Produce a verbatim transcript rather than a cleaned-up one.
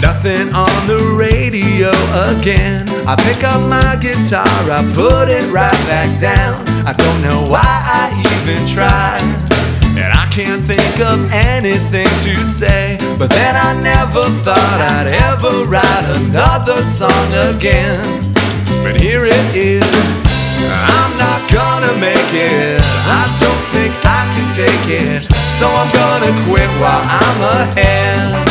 Nothing on the radio again. I pick up my guitar, I put it right back down. I don't know why I even tried, and I can't think of anything to say. But then I never thought I'd ever write another song again. But here it is, I'm not gonna make it. I don't think I can take it, so I'm gonna quit while I'm ahead.